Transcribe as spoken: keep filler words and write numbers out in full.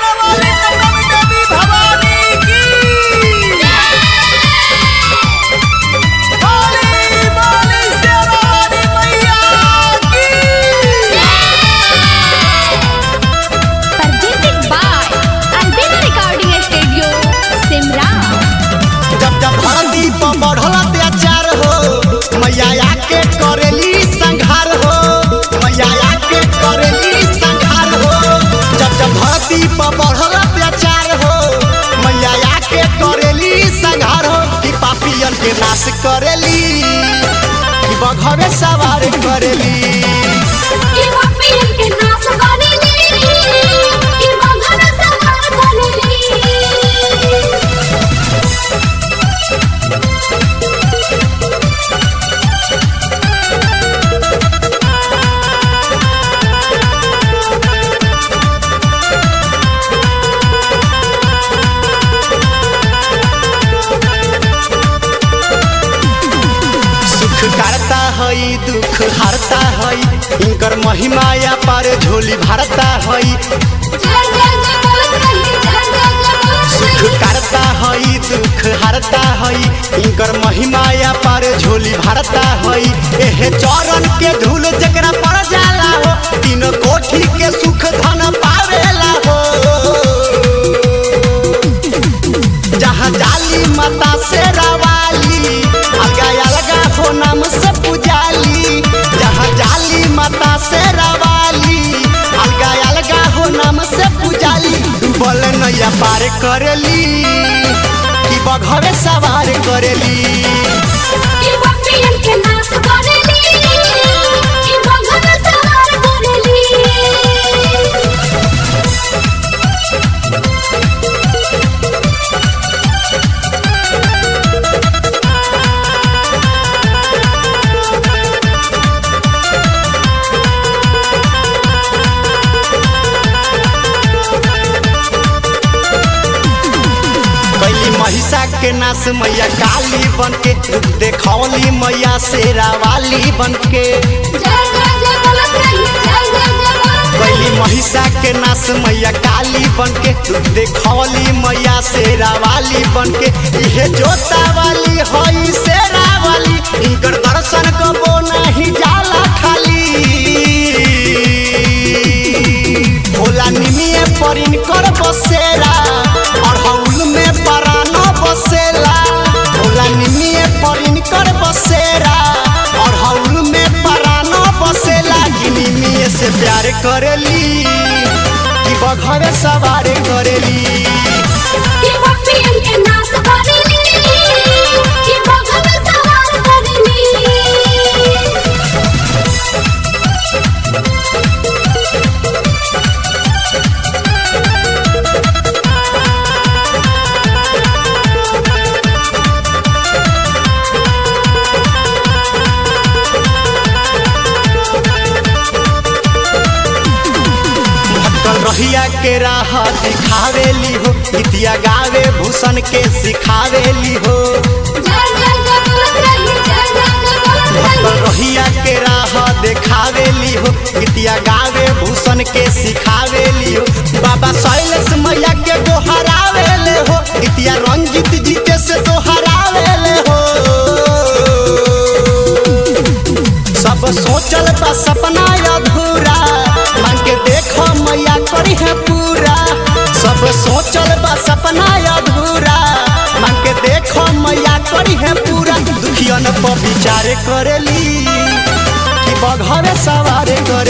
बढ़ल अत्याचार हो मैया आके करेली संहार हो कि पापियन के नाश करेली कि बघवे सवार करेली कि पापियन के नाश करेली कि बघवे सवार करेली। करता हई दुख हरता हई इनकर महिमा या पार झोली भरता हई सुख करता हई दुख हरता हई इनकर महिमा या पार झोली भरता हई एहे चरण के धूल जकरा पड़ जाला हो तीन कोठी के सुख धन पावेला हो जहाँ जाली माता से रवाली अलगा अलगा हो नाम से पुजाली जहाँ जाली माता से रवाली अलगा अलगा हो नाम से पुजाली डूबल नैया पार करेली कि बघवे सवार करेली कि पापियन के नाश करेली कि बघवे सवार करेली। महिषा के नाश मैया काली बन के रूप देखौली मैया शेरा वाली बन के पहली महिषा के नाश मैया काली बन के रूप देखौली मैया शेरा वाली बन के इहे जोता वाली हई शेरा वाली इनकर दर्शन कबो नहीं जाला खाली भोला निमिये पर इनकर बसेरा और हौल में परानो बसेला भोला निमिये पर इनकर बसेरा और हौल में परानो बसेला कि निमिये से प्यार करेली कि बघवे सवार करेली कि पापियन के नाश करेली कि बघवे सवार करेली। रहिया के राह दिखावेली हो गीतिया गावे भूषण के सिखावेली हो रहिया के राह देखावेली हो गीतिया गावे भूषण के सिखावेली हो बाबा शैलेश मैया के दोहरावेले हो गीतिया रंजित जी के से दोहरावेले हो सब सोचल बा सपना अधूरा मान के देखो मैया करी है पूरा सब सोचल बा सपना अधूरा मान के देखो मैया करी है पूरा दुखियन पर विचार करेली कि बघवे सवार कर